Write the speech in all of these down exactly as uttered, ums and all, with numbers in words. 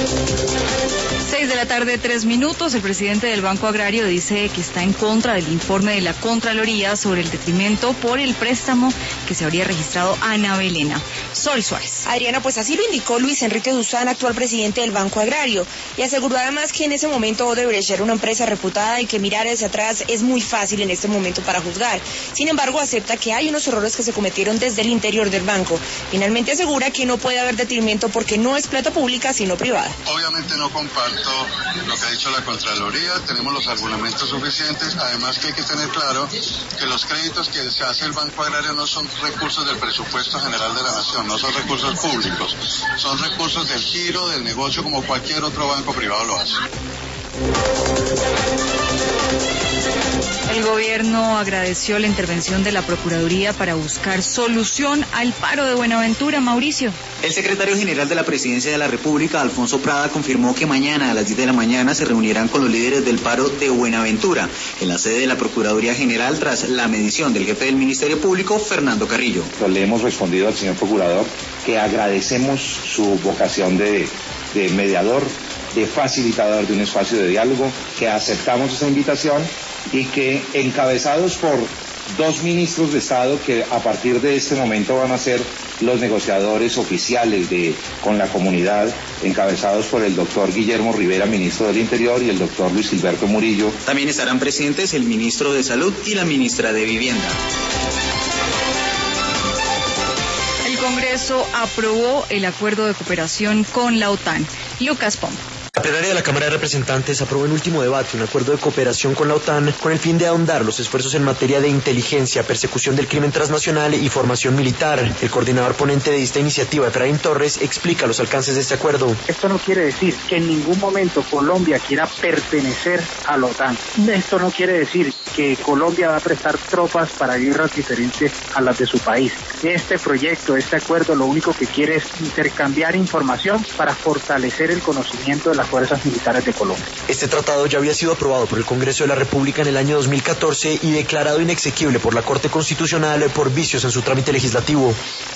Seis de la tarde, tres minutos. El presidente del Banco Agrario dice que está en contra del informe de la Contraloría sobre el detrimento por el préstamo que se habría registrado a Ana Belena. Sol Suárez. Adriana, pues así lo indicó Luis Enrique Duzán, actual presidente del Banco Agrario, y aseguró además que en ese momento Odebrecht era una empresa reputada y que mirar hacia atrás es muy fácil en este momento para juzgar. Sin embargo, acepta que hay unos errores que se cometieron desde el interior del banco. Finalmente asegura que no puede haber detrimento porque no es plata pública, sino privada. Obviamente no comparto lo que ha dicho la Contraloría, tenemos los argumentos suficientes, además que hay que tener claro que los créditos que se hace el Banco Agrario no son recursos del presupuesto general de la nación, no son recursos públicos, son recursos del giro, del negocio, como cualquier otro banco privado lo hace. El gobierno agradeció la intervención de la Procuraduría para buscar solución al paro de Buenaventura. Mauricio. El secretario general de la Presidencia de la República, Alfonso Prada, confirmó que mañana a las diez de la mañana se reunirán con los líderes del paro de Buenaventura en la sede de la Procuraduría General tras la medición del jefe del Ministerio Público, Fernando Carrillo. Le hemos respondido al señor procurador que agradecemos su vocación de, de mediador, de facilitador de un espacio de diálogo, que aceptamos esa invitación y que encabezados por dos ministros de Estado que a partir de este momento van a ser los negociadores oficiales de con la comunidad, encabezados por el doctor Guillermo Rivera, ministro del Interior, y el doctor Luis Gilberto Murillo. También estarán presentes el ministro de Salud y la ministra de Vivienda. El Congreso aprobó el acuerdo de cooperación con la OTAN. Lucas Pombo. La plenaria de la Cámara de Representantes aprobó en último debate un acuerdo de cooperación con la OTAN con el fin de ahondar los esfuerzos en materia de inteligencia, persecución del crimen transnacional y formación militar. El coordinador ponente de esta iniciativa, Efraín Torres, explica los alcances de este acuerdo. Esto no quiere decir que en ningún momento Colombia quiera pertenecer a la OTAN. Esto no quiere decir que Colombia va a prestar tropas para guerras diferentes a las de su país. Este proyecto, este acuerdo, lo único que quiere es intercambiar información para fortalecer el conocimiento de la las fuerzas militares de Colombia. Este tratado ya había sido aprobado por el Congreso de la República en el año dos mil catorce y declarado inexequible por la Corte Constitucional por vicios en su trámite legislativo.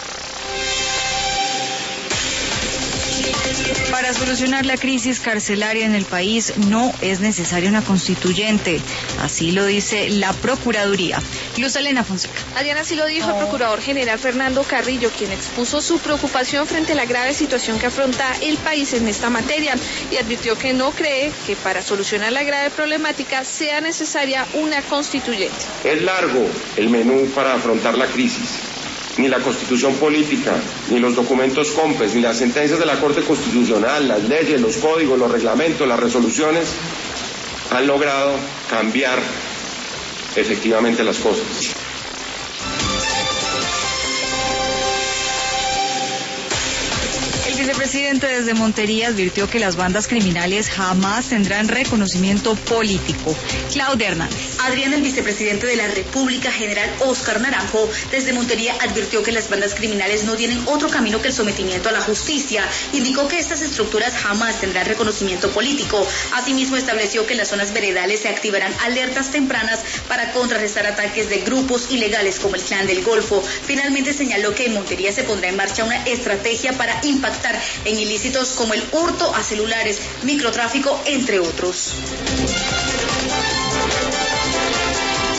Para solucionar la crisis carcelaria en el país no es necesaria una constituyente, así lo dice la Procuraduría. Luz Elena Fonseca. Adriana, así lo dijo el Procurador General Fernando Carrillo, quien expuso su preocupación frente a la grave situación que afronta el país en esta materia y advirtió que no cree que para solucionar la grave problemática sea necesaria una constituyente. Es largo el menú para afrontar la crisis. Ni la Constitución política, ni los documentos COMPES, ni las sentencias de la Corte Constitucional, las leyes, los códigos, los reglamentos, las resoluciones han logrado cambiar efectivamente las cosas. El vicepresidente desde Montería advirtió que las bandas criminales jamás tendrán reconocimiento político. Claudia Hernández. Adriana, el vicepresidente de la República, general Óscar Naranjo, desde Montería advirtió que las bandas criminales no tienen otro camino que el sometimiento a la justicia. Indicó que estas estructuras jamás tendrán reconocimiento político. Asimismo, estableció que en las zonas veredales se activarán alertas tempranas para contrarrestar ataques de grupos ilegales como el Clan del Golfo. Finalmente señaló que en Montería se pondrá en marcha una estrategia para impactar en ilícitos como el hurto a celulares, microtráfico, entre otros.